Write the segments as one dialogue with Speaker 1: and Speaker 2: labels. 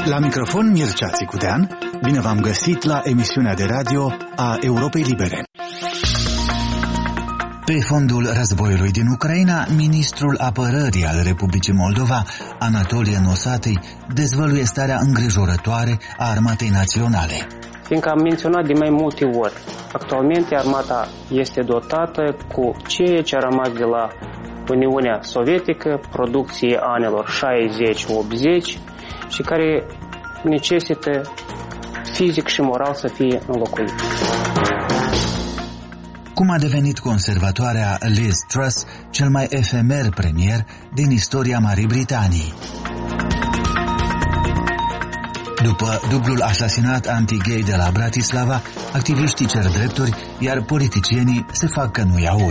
Speaker 1: La microfon Mircea Țicudean, bine v-am găsit la emisiunea de radio a Europei Libere. Pe fondul războiului din Ucraina, ministrul apărării al Republicii Moldova, Anatolie Nosati, dezvăluie starea îngrijorătoare a Armatei Naționale.
Speaker 2: Fiindcă am menționat de mai multe ori, actualmente armata este dotată cu ceea ce a rămas de la Uniunea Sovietică, producție anilor 60-80 și care necesită fizic și moral să fie înlocuit.
Speaker 1: Cum a devenit conservatoarea Liz Truss cel mai efemer premier din istoria Marii Britanii? După dublul asasinat anti-gay de la Bratislava, activiștii cer drepturi, iar politicienii se fac că nu-i aud.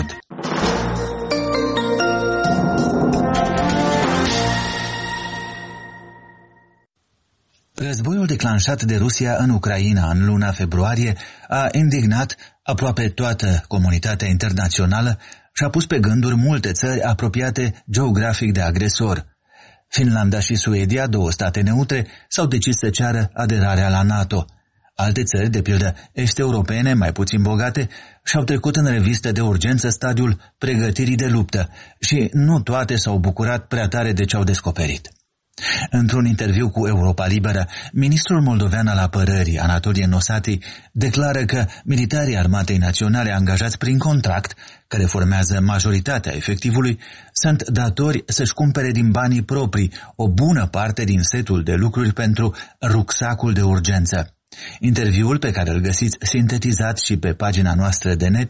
Speaker 1: Războiul declanșat de Rusia în Ucraina în luna februarie a indignat aproape toată comunitatea internațională și a pus pe gânduri multe țări apropiate geografic de agresor. Finlanda și Suedia, două state neutre, s-au decis să ceară aderarea la NATO. Alte țări, de pildă est-europene, mai puțin bogate, și-au trecut în revistă de urgență stadiul pregătirii de luptă și nu toate s-au bucurat prea tare de ce au descoperit. Într-un interviu cu Europa Liberă, ministrul moldovean al apărării, Anatolie Nosati, declară că militarii Armatei Naționale angajați prin contract, care formează majoritatea efectivului, sunt datori să-și cumpere din banii proprii o bună parte din setul de lucruri pentru rucsacul de urgență. Interviul, pe care îl găsiți sintetizat și pe pagina noastră de net,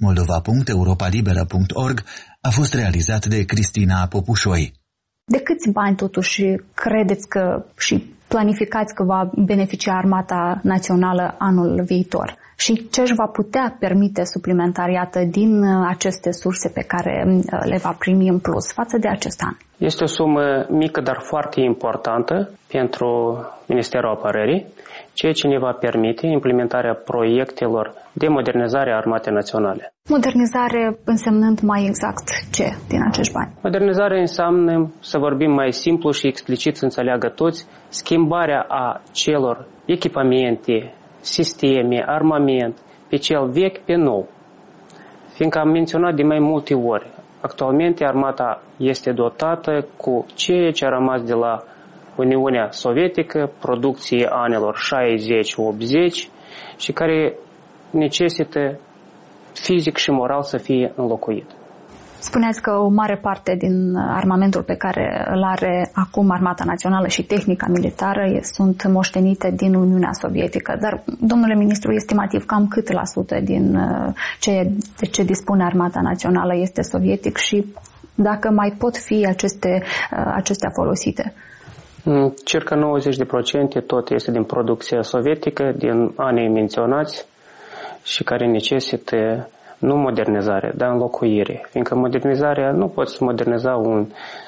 Speaker 1: moldova.europalibera.org, a fost realizat de Cristina Popușoi.
Speaker 3: De câți bani totuși credeți că și planificați că va beneficia Armata Națională anul viitor? Și ce își va putea permite suplimentar, iată, din aceste surse pe care le va primi în plus față de acest an?
Speaker 2: Este o sumă mică, dar foarte importantă pentru Ministerul Apărării, ceea ce ne va permite implementarea proiectelor de modernizare a Armatei Naționale.
Speaker 3: Modernizare însemnând mai exact ce din acești bani?
Speaker 2: Modernizarea înseamnă, să vorbim mai simplu și explicit să înțeleagă toți, schimbarea a celor echipamente, sisteme, armament, pe cel vechi pe nou. Fiindcă am menționat de mai multe ori, actualmente armata este dotată cu ceea ce a rămas de la Uniunea Sovietică, producție anilor 60-80 și care necesită fizic și moral să fie înlocuit.
Speaker 3: Spuneați că o mare parte din armamentul pe care îl are acum Armata Națională și tehnica militară sunt moștenite din Uniunea Sovietică. Dar, domnule ministru, estimativ cam cât la sută din de ce dispune Armata Națională este sovietic și dacă mai pot fi acestea folosite?
Speaker 2: Circa 90% tot este din producția sovietică, din anii menționați și care necesită nu modernizare, dar înlocuire. Fiindcă modernizarea, nu poți moderniza un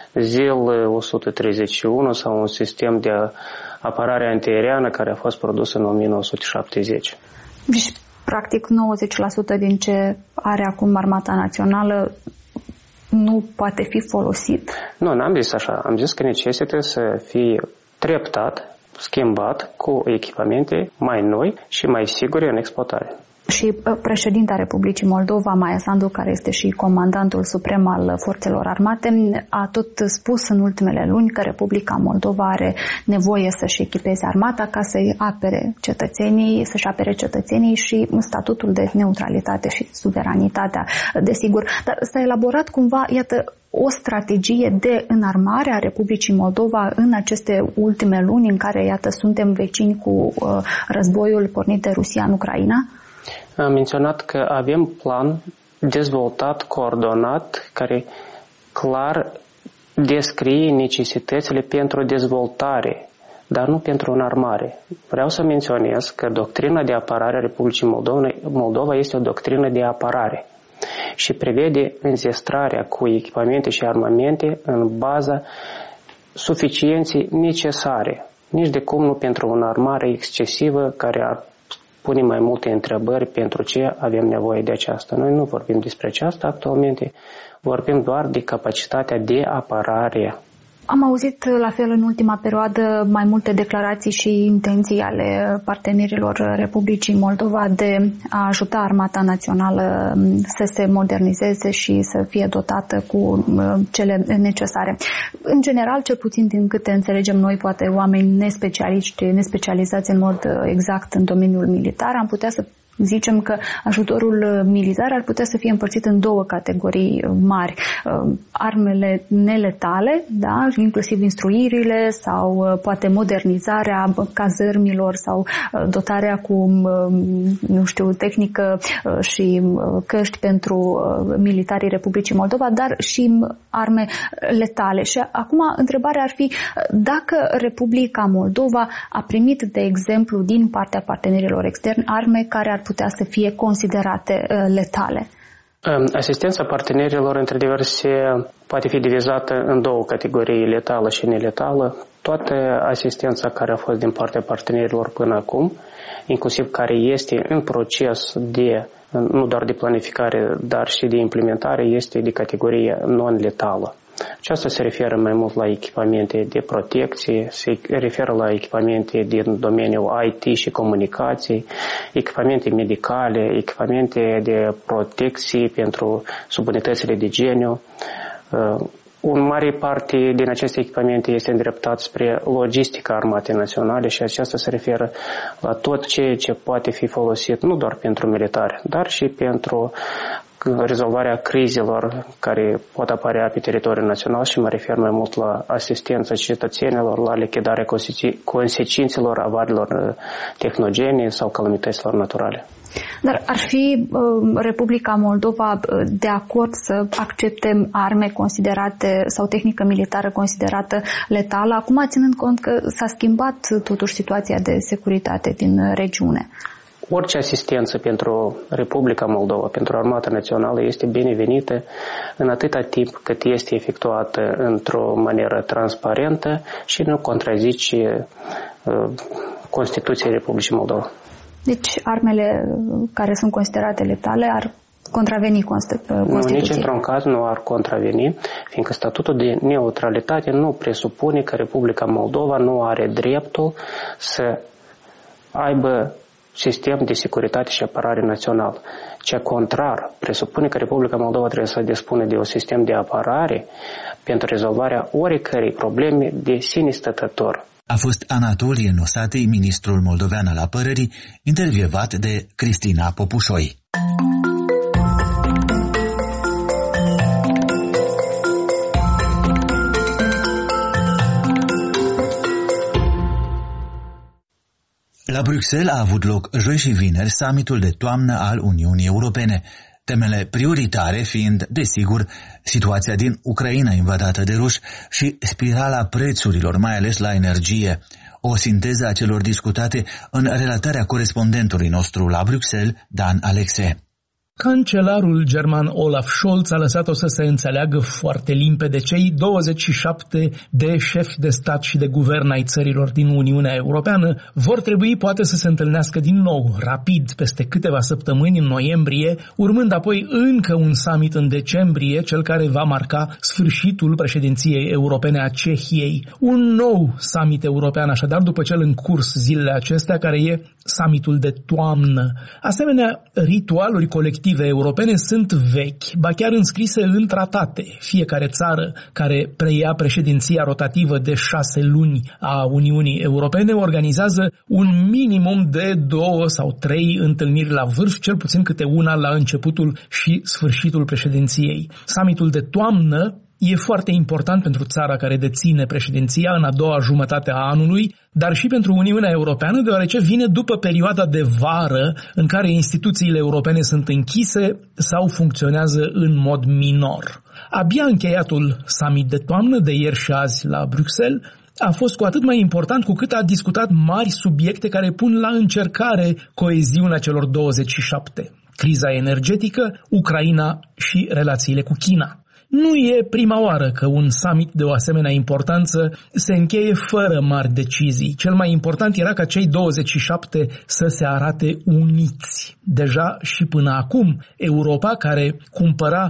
Speaker 2: ZIL-131 sau un sistem de apărare antiaeriană care a fost produs în 1970.
Speaker 3: Deci, practic, 90% din ce are acum Armata Națională nu poate fi folosit?
Speaker 2: Nu, n-am zis așa. Am zis că necesită să fie treptat, schimbat cu echipamente mai noi și mai sigure în exploatare.
Speaker 3: Și președinta Republicii Moldova, Maia Sandu, care este și comandantul suprem al forțelor armate, a tot spus în ultimele luni că Republica Moldova are nevoie să-și echipeze armata ca să-și apere cetățenii și statutul de neutralitate și suveranitatea, desigur. Dar s-a elaborat cumva, iată, o strategie de înarmare a Republicii Moldova în aceste ultime luni în care, iată, suntem vecini cu războiul pornit de Rusia în Ucraina?
Speaker 2: Am menționat că avem plan dezvoltat, coordonat, care clar descrie necesitățile pentru dezvoltare, dar nu pentru înarmare. Vreau să menționez că doctrina de apărare a Republicii Moldova este o doctrină de apărare și prevede înzestrarea cu echipamente și armamente în baza suficienței necesare, nici de cum nu pentru o înarmare excesivă care ar pune mai multe întrebări pentru ce avem nevoie de aceasta. Noi nu vorbim despre aceasta actualmente, vorbim doar de capacitatea de apărare.
Speaker 3: Am auzit la fel în ultima perioadă mai multe declarații și intenții ale partenerilor Republicii Moldova de a ajuta Armata Națională să se modernizeze și să fie dotată cu cele necesare. În general, cel puțin din câte înțelegem noi, poate oameni nespecializați în mod exact în domeniul militar, am putea să zicem că ajutorul militar ar putea să fie împărțit în două categorii mari. Armele neletale, da, inclusiv instruirile sau poate modernizarea cazărmilor sau dotarea cu, tehnică și căști pentru militarii Republicii Moldova, dar și arme letale. Și acum întrebarea ar fi dacă Republica Moldova a primit, de exemplu, din partea partenerilor externi, arme care ar putea să fie considerate letale.
Speaker 2: Asistența partenerilor, într-adevăr, poate fi divizată în două categorii, letală și neletală. Toată asistența care a fost din partea partenerilor până acum, inclusiv care este în proces de, nu doar de planificare, dar și de implementare, este de categorie non-letală. Aceasta se referă mai mult la echipamente de protecție, se referă la echipamente din domeniul IT și comunicații, echipamente medicale, echipamente de protecție pentru subunitățile de geniu. O mare parte din aceste echipamente este îndreptat spre logistica Armatei Naționale și aceasta se referă la tot ceea ce poate fi folosit nu doar pentru militari, dar și pentru rezolvarea crizelor care pot apărea pe teritoriul național și mă refer mai mult la asistența cetățenilor, la lichidarea consecințelor avariilor tehnogene sau calamităților naturale.
Speaker 3: Dar ar fi Republica Moldova de acord să accepte arme considerate sau tehnică militară considerată letală, acum ținând cont că s-a schimbat totuși situația de securitate din regiune?
Speaker 2: Orice asistență pentru Republica Moldova, pentru Armata Națională, este binevenită în atâta timp cât este efectuată într-o manieră transparentă și nu contrazice Constituția Republicii Moldova.
Speaker 3: Deci armele care sunt considerate letale ar contraveni Constituției?
Speaker 2: Nu, nici într-un caz nu ar contraveni, fiindcă statutul de neutralitate nu presupune că Republica Moldova nu are dreptul să aibă sistem de securitate și apărare națională. Ce contrar, presupune că Republica Moldova trebuie să dispună de un sistem de apărare pentru rezolvarea oricărei probleme de sine stătător.
Speaker 1: A fost Anatolie Nosatei, ministrul moldovean al apărării, intervievat de Cristina Popușoi. La Bruxelles a avut loc joi și vineri summitul de toamnă al Uniunii Europene, temele prioritare fiind, desigur, situația din Ucraina invadată de ruși și spirala prețurilor, mai ales la energie. O sinteză a celor discutate în relatarea corespondentului nostru la Bruxelles, Dan Alexe.
Speaker 4: Cancelarul german Olaf Scholz a lăsat-o să se înțeleagă foarte limpede. Cei 27 de șefi de stat și de guvern ai țărilor din Uniunea Europeană vor trebui poate să se întâlnească din nou, rapid, peste câteva săptămâni în noiembrie, urmând apoi încă un summit în decembrie, cel care va marca sfârșitul președinției europene a Cehiei. Un nou summit european, așadar, după cel în curs zilele acestea, care e summitul de toamnă. Asemenea, ritualuri colective europene sunt vechi, ba chiar înscrise în tratate. Fiecare țară care preia președinția rotativă de 6 luni a Uniunii Europene organizează un minimum de 2 sau 3 întâlniri la vârf, cel puțin câte una la începutul și sfârșitul președinției. Summitul de toamnă e foarte important pentru țara care deține președinția în a doua jumătate a anului, dar și pentru Uniunea Europeană, deoarece vine după perioada de vară în care instituțiile europene sunt închise sau funcționează în mod minor. Abia încheiatul summit de toamnă de ieri și azi la Bruxelles a fost cu atât mai important cu cât a discutat mari subiecte care pun la încercare coeziunea celor 27. Criza energetică, Ucraina și relațiile cu China. Nu e prima oară că un summit de o asemenea importanță se încheie fără mari decizii. Cel mai important era ca cei 27 să se arate uniți. Deja și până acum, Europa, care cumpăra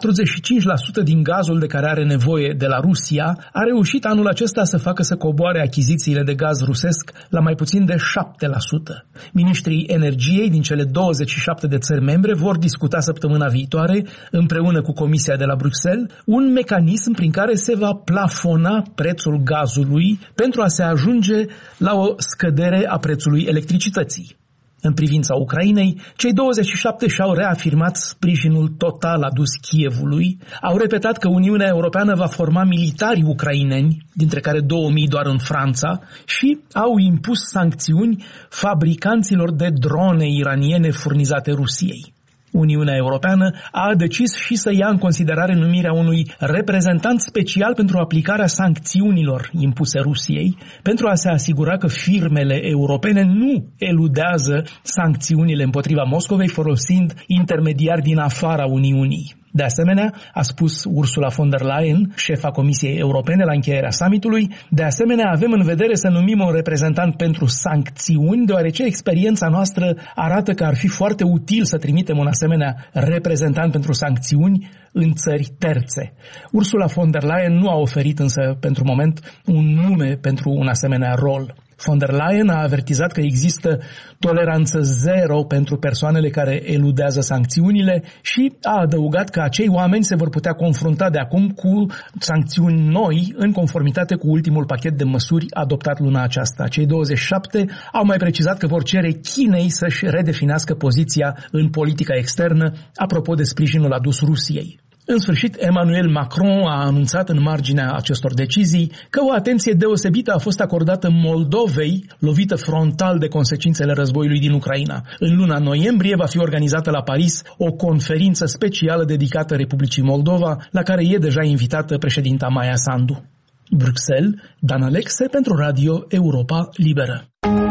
Speaker 4: 45% din gazul de care are nevoie de la Rusia, a reușit anul acesta să facă să coboare achizițiile de gaz rusesc la mai puțin de 7%. Ministrii energiei din cele 27 de țări membre vor discuta săptămâna viitoare, împreună cu Comisia de la Bruxelles, un mecanism prin care se va plafona prețul gazului pentru a se ajunge la o scădere a prețului electricității. În privința Ucrainei, cei 27 și-au reafirmat sprijinul total adus Kievului, au repetat că Uniunea Europeană va forma militari ucraineni, dintre care 2000 doar în Franța, și au impus sancțiuni fabricanților de drone iraniene furnizate Rusiei. Uniunea Europeană a decis și să ia în considerare numirea unui reprezentant special pentru aplicarea sancțiunilor impuse Rusiei, pentru a se asigura că firmele europene nu eludează sancțiunile împotriva Moscovei folosind intermediari din afara Uniunii. De asemenea, a spus Ursula von der Leyen, șefa Comisiei Europene la încheierea summitului, de asemenea avem în vedere să numim un reprezentant pentru sancțiuni, deoarece experiența noastră arată că ar fi foarte util să trimitem un asemenea reprezentant pentru sancțiuni în țări terțe. Ursula von der Leyen nu a oferit însă pentru moment un nume pentru un asemenea rol. Von der Leyen a avertizat că există toleranță zero pentru persoanele care eludează sancțiunile și a adăugat că acei oameni se vor putea confrunta de acum cu sancțiuni noi în conformitate cu ultimul pachet de măsuri adoptat luna aceasta. Cei 27 au mai precizat că vor cere Chinei să-și redefinească poziția în politica externă apropo de sprijinul adus Rusiei. În sfârșit, Emmanuel Macron a anunțat în marginea acestor decizii că o atenție deosebită a fost acordată Moldovei, lovită frontal de consecințele războiului din Ucraina. În luna noiembrie va fi organizată la Paris o conferință specială dedicată Republicii Moldova, la care e deja invitată președinta Maia Sandu. Bruxelles, Dan Alexe pentru Radio Europa Liberă.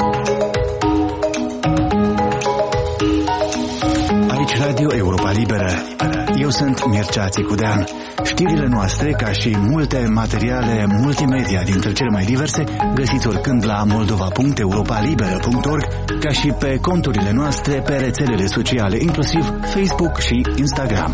Speaker 1: Aici Radio Europa Liberă. Eu sunt Mircea Țicudean. Știrile noastre, ca și multe materiale multimedia dintre cele mai diverse, găsiți oricând la moldova.europalibera.org, ca și pe conturile noastre pe rețelele sociale, inclusiv Facebook și Instagram.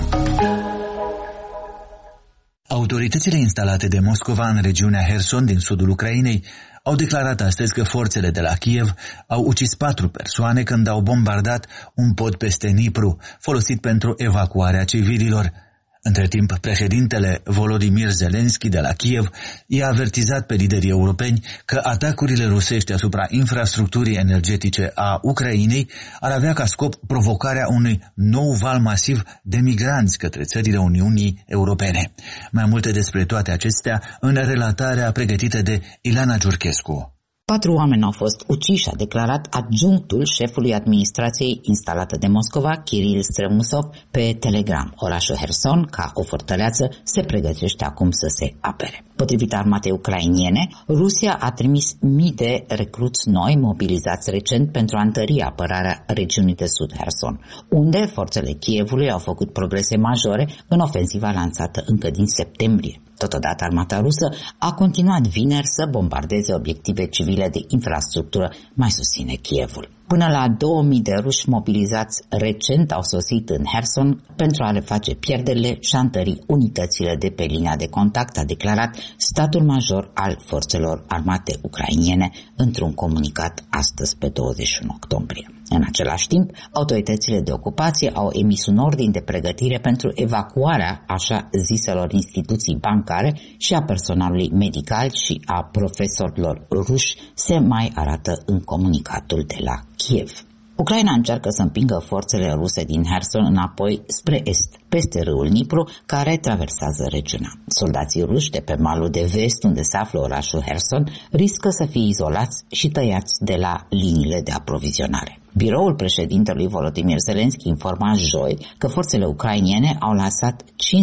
Speaker 1: Autoritățile instalate de Moscova în regiunea Herson din sudul Ucrainei au declarat astăzi că forțele de la Kiev au ucis 4 persoane când au bombardat un pod peste Dnipru, folosit pentru evacuarea civililor. Între timp, președintele Volodymyr Zelensky de la Kiev i-a avertizat pe liderii europeni că atacurile rusești asupra infrastructurii energetice a Ucrainei ar avea ca scop provocarea unui nou val masiv de migranți către țările Uniunii Europene. Mai multe despre toate acestea în relatarea pregătită de Ilana Giurchescu.
Speaker 5: 4 oameni au fost uciși, a declarat adjunctul șefului administrației instalată de Moscova, Kiril Stremusov, pe Telegram. Orașul Herson, ca o fortăreață, se pregătește acum să se apere. Potrivit armatei ucrainiene, Rusia a trimis mii de recruți noi mobilizați recent pentru a întări apărarea regiunii de sud Herson, unde forțele Kievului au făcut progrese majore în ofensiva lansată încă din septembrie. Totodată, armata rusă a continuat vineri să bombardeze obiective civile de infrastructură, mai susține Kievul. Până la 2000 de ruși mobilizați recent au sosit în Herson pentru a le face pierderile și a întări unitățile de pe linia de contact, a declarat statul major al forțelor armate ucrainiene într-un comunicat astăzi pe 21 octombrie. În același timp, autoritățile de ocupație au emis un ordin de pregătire pentru evacuarea așa ziselor instituții bancare și a personalului medical și a profesorilor ruși, se mai arată în comunicatul de la Kiev. Ucraina încearcă să împingă forțele ruse din Herson înapoi spre est, peste râul Dnipru, care traversează regiunea. Soldații ruși de pe malul de vest, unde se află orașul Herson, riscă să fie izolați și tăiați de la liniile de aprovizionare. Biroul președintelui Volodymyr Zelensky informa joi că forțele ucrainiene au lansat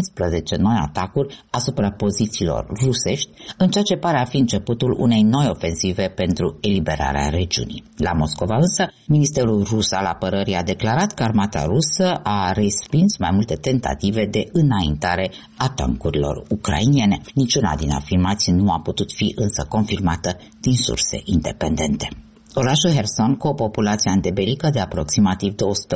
Speaker 5: 15 noi atacuri asupra pozițiilor rusești, în ceea ce pare a fi începutul unei noi ofensive pentru eliberarea regiunii. La Moscova însă, Ministerul rus al apărării a declarat că armata rusă a respins mai multe tentative tentative de înaintare a tancurilor ucrainene. Niciuna din afirmații nu a putut fi însă confirmată din surse independente. Orașul Herson, cu o populație antebelică de aproximativ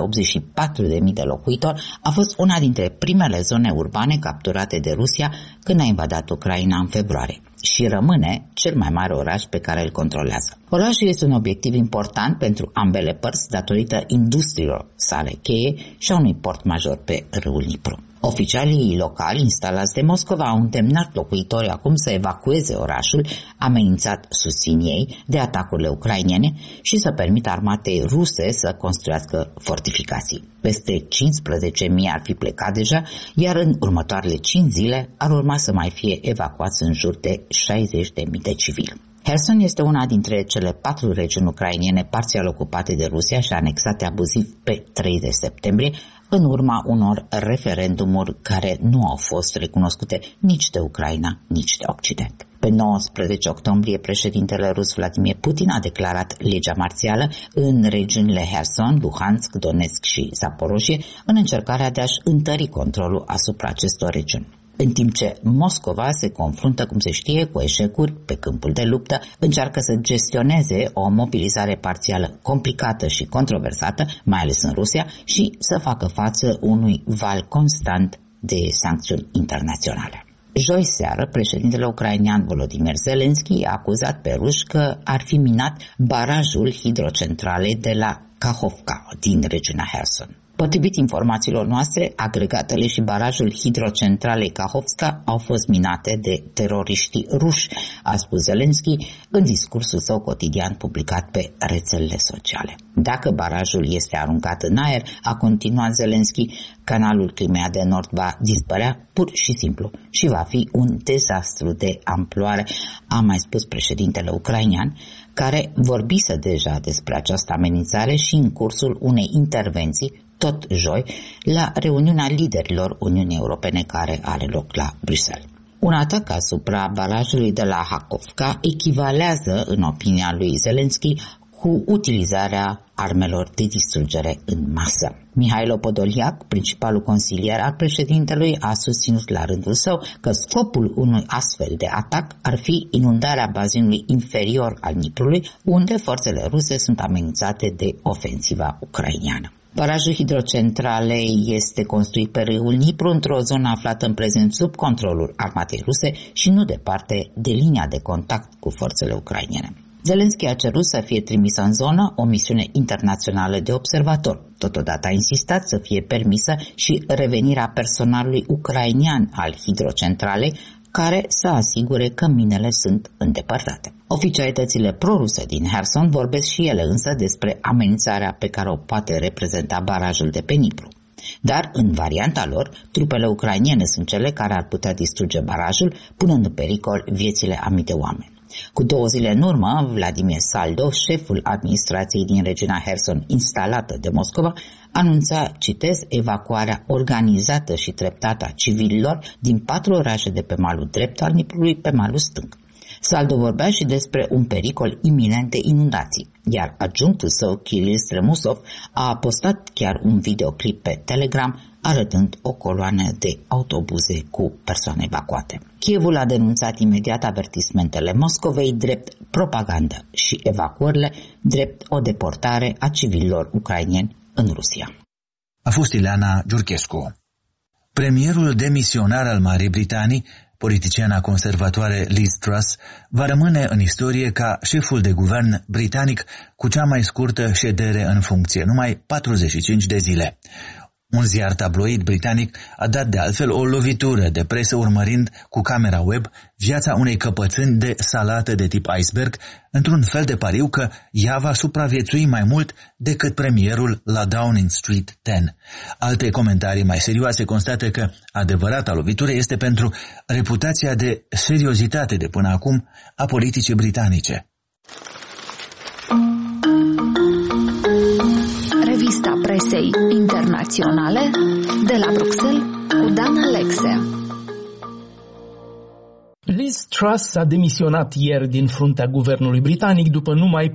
Speaker 5: 284.000 de locuitori, a fost una dintre primele zone urbane capturate de Rusia când a invadat Ucraina în februarie și rămâne cel mai mare oraș pe care îl controlează. Orașul este un obiectiv important pentru ambele părți datorită industriilor sale cheie și a unui port major pe râul Dnipru. Oficialii locali instalați de Moscova au îndemnat locuitorii acum să evacueze orașul, amenințat, susțin ei, de atacurile ucrainene și să permită armatei ruse să construiască fortificații. Peste 15.000 ar fi plecat deja, iar în următoarele 5 zile ar urma să mai fie evacuați în jur de 60.000 de civili. Herson este una dintre cele 4 regiuni ucrainene parțial ocupate de Rusia și anexate abuziv pe 30 septembrie, în urma unor referendumuri care nu au fost recunoscute nici de Ucraina, nici de Occident. Pe 19 octombrie, președintele rus Vladimir Putin a declarat legea marțială în regiunile Herson, Luhansk, Donetsk și Zaporozhye, în încercarea de a-și întări controlul asupra acestor regiuni. În timp ce Moscova se confruntă, cum se știe, cu eșecuri pe câmpul de luptă, încearcă să gestioneze o mobilizare parțială complicată și controversată, mai ales în Rusia, și să facă față unui val constant de sancțiuni internaționale. Joi seară, președintele ucrainean Volodymyr Zelensky a acuzat pe ruși că ar fi minat barajul hidrocentralei de la Kakhovka din regiunea Herson. Potrivit informațiilor noastre, agregatele și barajul hidrocentralei Kakhovka au fost minate de teroriștii ruși, a spus Zelensky în discursul său cotidian publicat pe rețelele sociale. Dacă barajul este aruncat în aer, a continuat Zelensky, canalul Crimea de Nord va dispărea pur și simplu și va fi un dezastru de amploare, a mai spus președintele ucrainean, care vorbise deja despre această amenințare și în cursul unei intervenții tot joi, la reuniunea liderilor Uniunii Europene care are loc la Bruxelles. Un atac asupra barajului de la Kakhovka echivalează, în opinia lui Zelensky, cu utilizarea armelor de distrugere în masă. Mihailo Podolyak, principalul consilier al președintelui, a susținut la rândul său că scopul unui astfel de atac ar fi inundarea bazinului inferior al Dniprului, unde forțele ruse sunt amenințate de ofensiva ucraineană. Barajul hidrocentralei este construit pe râul Dnipru, într-o zonă aflată în prezent sub controlul armatei ruse și nu departe de linia de contact cu forțele ucrainene. Zelensky a cerut să fie trimisă în zonă o misiune internațională de observator. Totodată a insistat să fie permisă și revenirea personalului ucrainian al hidrocentralei, care să asigure că minele sunt îndepărtate. Oficialitățile proruse din Herson vorbesc și ele însă despre amenințarea pe care o poate reprezenta barajul de pe Dnipru. Dar, în varianta lor, trupele ucrainene sunt cele care ar putea distruge barajul, punând în pericol viețile a mii de oameni. Cu 2 zile în urmă, Vladimir Saldo, șeful administrației din regiunea Herson instalată de Moscova, anunța, citez, evacuarea organizată și treptată a civililor din 4 orașe de pe malul drept al Dniprului pe malul stâng. Saldo vorbea și despre un pericol iminent de inundații, iar adjunctul său, Kirill Stremusov, a postat chiar un videoclip pe Telegram arătând o coloană de autobuze cu persoane evacuate. Kievul a denunțat imediat avertismentele Moscovei drept propagandă și evacuările drept o deportare a civililor ucraineni în Rusia.
Speaker 1: A fost Ileana Giurchescu. Premierul demisionar al Marii Britanii, politiciana conservatoare Liz Truss, va rămâne în istorie ca șeful de guvern britanic cu cea mai scurtă ședere în funcție, numai 45 de zile. Un ziar tabloid britanic a dat de altfel o lovitură de presă urmărind cu camera web viața unei căpățâni de salată de tip iceberg, într-un fel de pariu că ea va supraviețui mai mult decât premierul la Downing Street 10. Alte comentarii mai serioase constată că adevărata lovitură este pentru reputația de seriozitate de până acum a politicii britanice.
Speaker 3: Revista presei internaționale de la Bruxelles cu Dan Alexe.
Speaker 4: Liz Truss a demisionat ieri din fruntea guvernului britanic după numai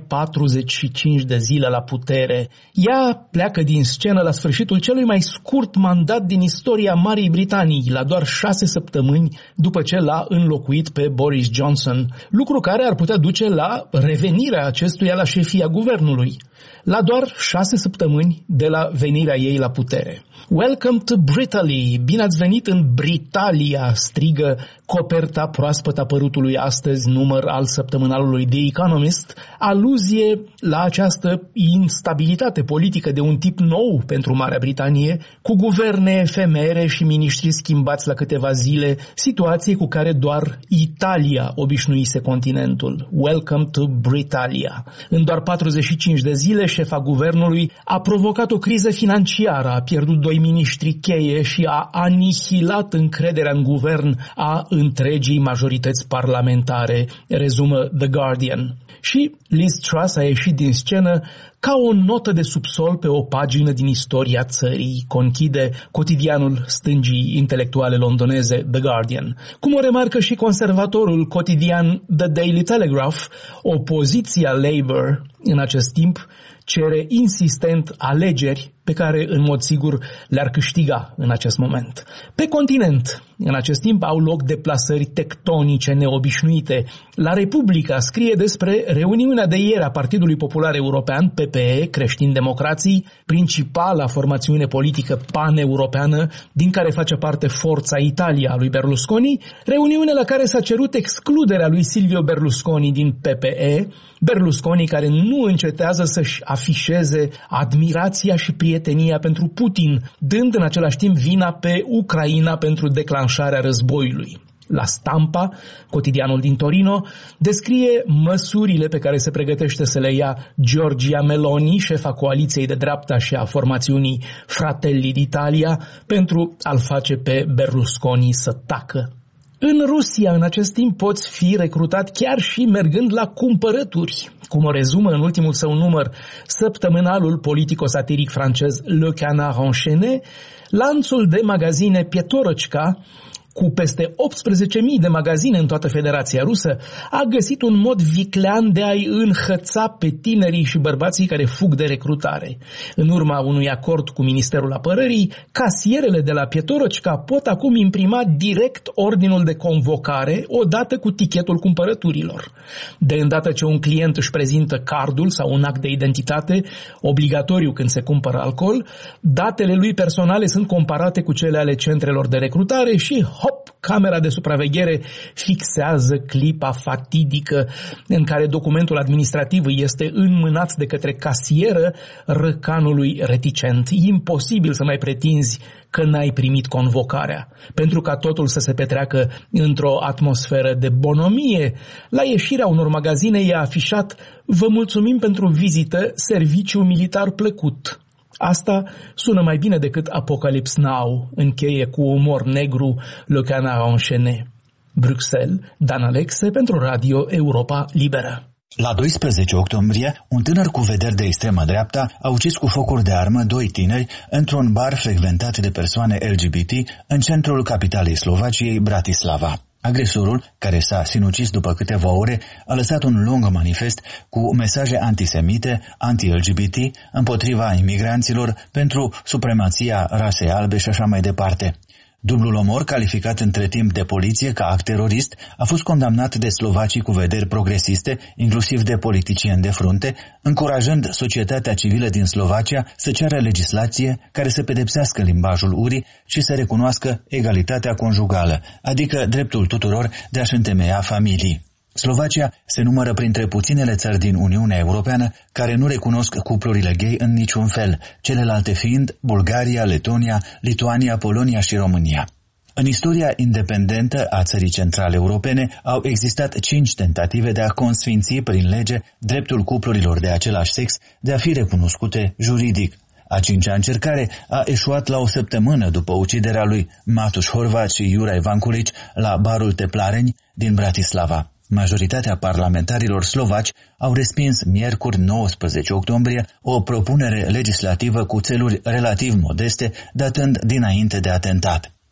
Speaker 4: 45 de zile la putere. Ea pleacă din scenă la sfârșitul celui mai scurt mandat din istoria Marii Britanii, la doar 6 săptămâni după ce l-a înlocuit pe Boris Johnson, lucru care ar putea duce la revenirea acestuia la șefia guvernului, la doar 6 săptămâni de la venirea ei la putere. Welcome to Britaly! Bine ați venit în Britalia, strigă coperta proaspăt apărutului astăzi număr al săptămânalului The Economist, aluzie la această instabilitate politică de un tip nou pentru Marea Britanie, cu guverne efemere și miniștri schimbați la câteva zile, situație cu care doar Italia obișnuise continentul. Welcome to Britalia! În doar 45 de zile, șefa guvernului a provocat o criză financiară, a pierdut 2 miniștri cheie și a anihilat încrederea în guvern a întregii majorități parlamentare, rezumă The Guardian. Și Liz Truss a ieșit din scenă ca o notă de subsol pe o pagină din istoria țării, conchide cotidianul stângii intelectuale londoneze The Guardian. Cum o remarcă și conservatorul cotidian The Daily Telegraph, opoziția Labour în acest timp cere insistent alegeri pe care, în mod sigur, le-ar câștiga în acest moment. Pe continent, în acest timp, au loc deplasări tectonice neobișnuite. La Republica scrie despre reuniunea de ieri a Partidului Popular European, PPE, creștin-democrații, principala formațiune politică pan-europeană, din care face parte Forța Italia a lui Berlusconi, reuniune la care s-a cerut excluderea lui Silvio Berlusconi din PPE, Berlusconi care nu încetează să-și afișeze admirația și prietenia pentru Putin, dând în același timp vina pe Ucraina pentru declanșarea războiului. La Stampa, cotidianul din Torino, descrie măsurile pe care se pregătește să le ia Giorgia Meloni, șefa coaliției de dreapta și a formațiunii Fratelli d'Italia, pentru a-l face pe Berlusconi să tacă. În Rusia, în acest timp, poți fi recrutat chiar și mergând la cumpărături, cum o rezumă în ultimul său număr săptămânalul politico-satiric francez Le Canard Enchaîné. Lanțul de magazine Pietorочка, cu peste 18.000 de magazine în toată Federația Rusă, a găsit un mod viclean de a-i înhăța pe tinerii și bărbații care fug de recrutare. În urma unui acord cu Ministerul Apărării, casierele de la Pietorочка pot acum imprima direct ordinul de convocare odată cu tichetul cumpărăturilor. De îndată ce un client își prezintă cardul sau un act de identitate, obligatoriu când se cumpără alcool, datele lui personale sunt comparate cu cele ale centrelor de recrutare și hop, camera de supraveghere fixează clipa fatidică în care documentul administrativ este înmânat de către casieră răcanului reticent. Imposibil să mai pretinzi că n-ai primit convocarea. Pentru ca totul să se petreacă într-o atmosferă de bonomie, la ieșirea unor magazine e afișat: vă mulțumim pentru vizită, serviciu militar plăcut. Asta sună mai bine decât Apocalypse Now, încheie cu umor negru Le Canard Enchaîné. Bruxelles, Dan Alexe pentru Radio Europa Liberă.
Speaker 1: La 12 octombrie, un tânăr cu vederi de extremă dreapta a ucis cu focuri de armă 2 tineri într-un bar frecventat de persoane LGBT în centrul capitalei Slovaciei, Bratislava. Agresorul, care s-a sinucis după câteva ore, a lăsat un lung manifest cu mesaje antisemite, anti-LGBT, împotriva imigranților, pentru supremația rasei albe și așa mai departe. Dublul omor, calificat între timp de poliție ca act terorist, a fost condamnat de slovacii cu vederi progresiste, inclusiv de politicieni de frunte, încurajând societatea civilă din Slovacia să ceară legislație care să pedepsească limbajul urii și să recunoască egalitatea conjugală, adică dreptul tuturor de a-și întemeia familii. Slovacia se numără printre puținele țări din Uniunea Europeană care nu recunosc cuplurile gay în niciun fel, celelalte fiind Bulgaria, Letonia, Lituania, Polonia și România. În istoria independentă a țării centrale europene au existat 5 tentative de a consfinți prin lege dreptul cuplurilor de același sex de a fi recunoscute juridic. A 5-a încercare a eșuat la o săptămână după uciderea lui Matuș Horvat și Juraj Vankulić la barul Teplareni din Bratislava. Majoritatea parlamentarilor slovaci au respins miercuri 19 octombrie o propunere legislativă cu țeluri relativ modeste, datând dinainte de atentat.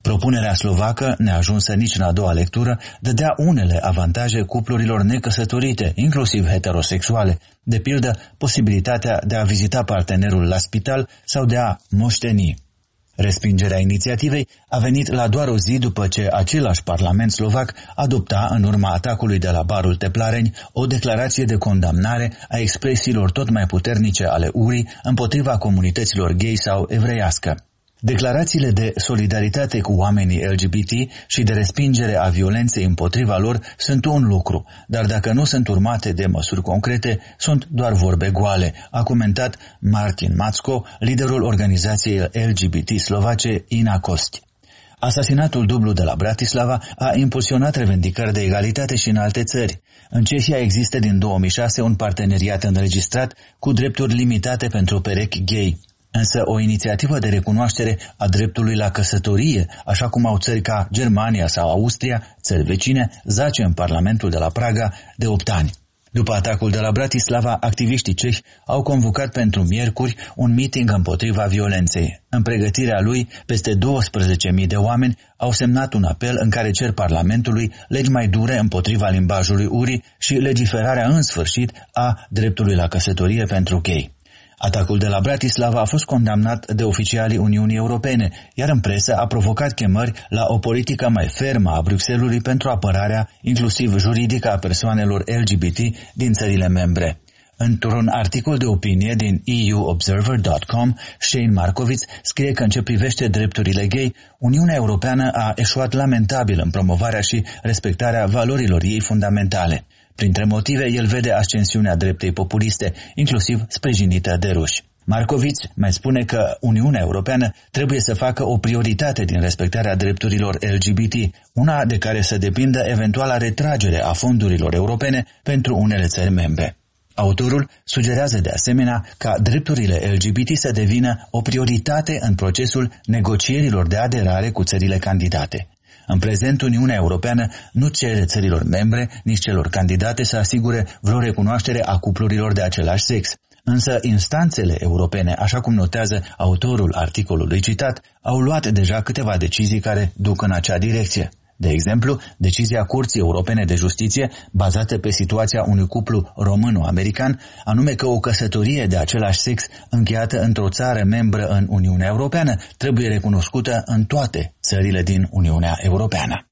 Speaker 1: Propunerea slovacă, neajunsă nici în a doua lectură, dădea unele avantaje cuplurilor necăsătorite, inclusiv heterosexuale, de pildă posibilitatea de a vizita partenerul la spital sau de a moșteni. Respingerea inițiativei a venit la doar o zi după ce același Parlament slovac adopta, în urma atacului de la barul Teplareni, o declarație de condamnare a expresiilor tot mai puternice ale urii împotriva comunităților gay sau evreiască. Declarațiile de solidaritate cu oamenii LGBT și de respingere a violenței împotriva lor sunt un lucru, dar dacă nu sunt urmate de măsuri concrete, sunt doar vorbe goale, a comentat Martin Macko, liderul organizației LGBT slovace Ina Kosti. Asasinatul dublu de la Bratislava a impulsionat revendicări de egalitate și în alte țări. În Cehia există din 2006 un parteneriat înregistrat cu drepturi limitate pentru perechi gay. Însă o inițiativă de recunoaștere a dreptului la căsătorie, așa cum au țări ca Germania sau Austria, țări vecine, zace în Parlamentul de la Praga de 8 ani. După atacul de la Bratislava, activiștii cehi au convocat pentru miercuri un meeting împotriva violenței. În pregătirea lui, peste 12.000 de oameni au semnat un apel în care cer Parlamentului legi mai dure împotriva limbajului urii și legiferarea în sfârșit a dreptului la căsătorie pentru gay. Atacul de la Bratislava a fost condamnat de oficialii Uniunii Europene, iar în presă a provocat chemări la o politică mai fermă a Bruxellesului pentru apărarea, inclusiv juridică, a persoanelor LGBT din țările membre. Într-un articol de opinie din EUobserver.com, Shane Markovits scrie că în ce privește drepturile gay, Uniunea Europeană a eșuat lamentabil în promovarea și respectarea valorilor ei fundamentale. Printre motive, el vede ascensiunea dreptei populiste, inclusiv sprijinită de ruși. Markovits mai spune că Uniunea Europeană trebuie să facă o prioritate din respectarea drepturilor LGBT, una de care să depindă eventuala retragere a fondurilor europene pentru unele țări membre. Autorul sugerează de asemenea ca drepturile LGBT să devină o prioritate în procesul negocierilor de aderare cu țările candidate. În prezent, Uniunea Europeană nu cere țărilor membre, nici celor candidate să asigure vreo recunoaștere a cuplurilor de același sex. Însă instanțele europene, așa cum notează autorul articolului citat, au luat deja câteva decizii care duc în acea direcție. De exemplu, decizia Curții Europene de Justiție, bazată pe situația unui cuplu româno-american, anume că o căsătorie de același sex încheiată într-o țară membră în Uniunea Europeană trebuie recunoscută în toate țările din Uniunea Europeană.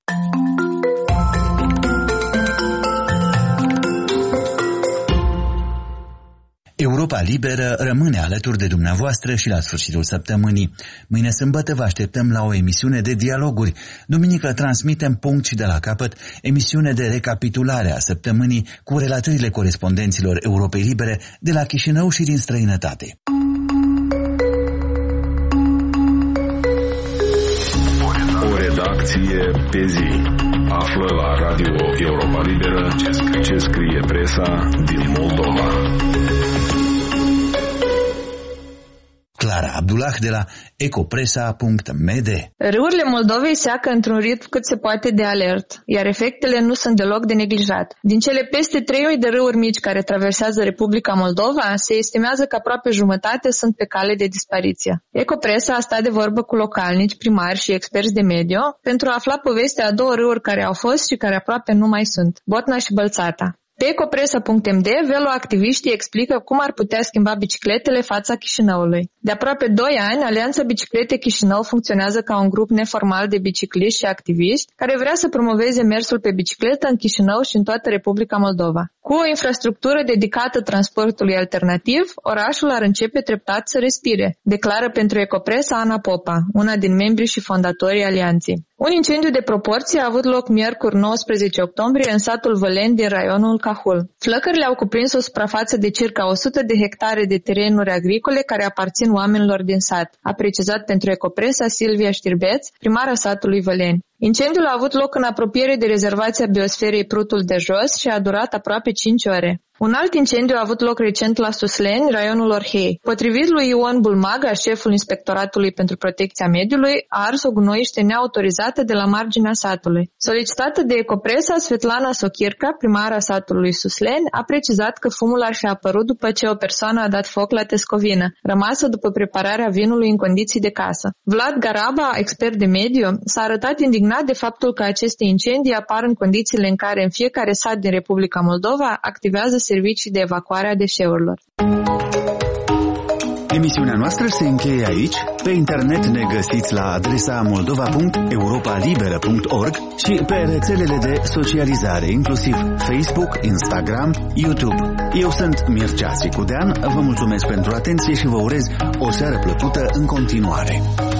Speaker 1: Europa Liberă rămâne alături de dumneavoastră și la sfârșitul săptămânii. Mâine sâmbătă vă așteptăm la o emisiune de dialoguri. Duminică transmitem punct și de la capăt emisiune de recapitulare a săptămânii cu relatările corespondenților Europei Libere de la Chișinău și din străinătate.
Speaker 6: O redacție pe zi. Află la Radio Europa Liberă ce scrie presa din Moldova.
Speaker 1: Clara Abdullah de la ecopresa.md.
Speaker 7: Râurile Moldovei seacă într-un ritm cât se poate de alert, iar efectele nu sunt deloc de neglijat. Din cele peste 3.000 de râuri mici care traversează Republica Moldova, se estimează că aproape jumătate sunt pe cale de dispariție. Ecopresa a stat de vorbă cu localnici, primari și experți de mediu pentru a afla povestea a 2 râuri care au fost și care aproape nu mai sunt, Botna și Bălțata. Pe ecopresa.md, veloactiviștii explică cum ar putea schimba bicicletele fața Chișinăului. De aproape 2 ani, Alianța Biciclete Chișinău funcționează ca un grup neformal de bicicliști și activiști care vrea să promoveze mersul pe bicicletă în Chișinău și în toată Republica Moldova. Cu o infrastructură dedicată transportului alternativ, orașul ar începe treptat să respire, declară pentru Ecopresa Ana Popa, una din membrii și fondatorii Alianței. Un incendiu de proporție a avut loc miercuri 19 octombrie în satul Văleni din raionul Cahul. Flăcările au cuprins o suprafață de circa 100 de hectare de terenuri agricole care aparțin oamenilor din sat, a precizat pentru Ecopresa Silvia Știrbeț, primara satului Văleni. Incendiul a avut loc în apropiere de rezervația biosferei Prutul de Jos și a durat aproape 5 ore. Un alt incendiu a avut loc recent la Susleni, raionul Orhei. Potrivit lui Ion Bulmaga, șeful Inspectoratului pentru Protecția Mediului, a ars o gunoiște neautorizată de la marginea satului. Solicitată de Ecopresa, Svetlana Sochirca, primara satului Susleni, a precizat că fumul ar fi apărut după ce o persoană a dat foc la tescovină, rămasă după prepararea vinului în condiții de casă. Vlad Garaba, expert de mediu, s-a arătat indignat de faptul că aceste incendii apar în condițiile în care în fiecare sat din Republica Moldova activează servicii de evacuare a deșeurilor.
Speaker 1: Emisiunea noastră se încheie aici. Pe internet ne găsiți la adresa moldova.europalibera.org și pe rețelele de socializare, inclusiv Facebook, Instagram, YouTube. Eu sunt Mircea Sicudean, vă mulțumesc pentru atenție și vă urez o seară plăcută în continuare.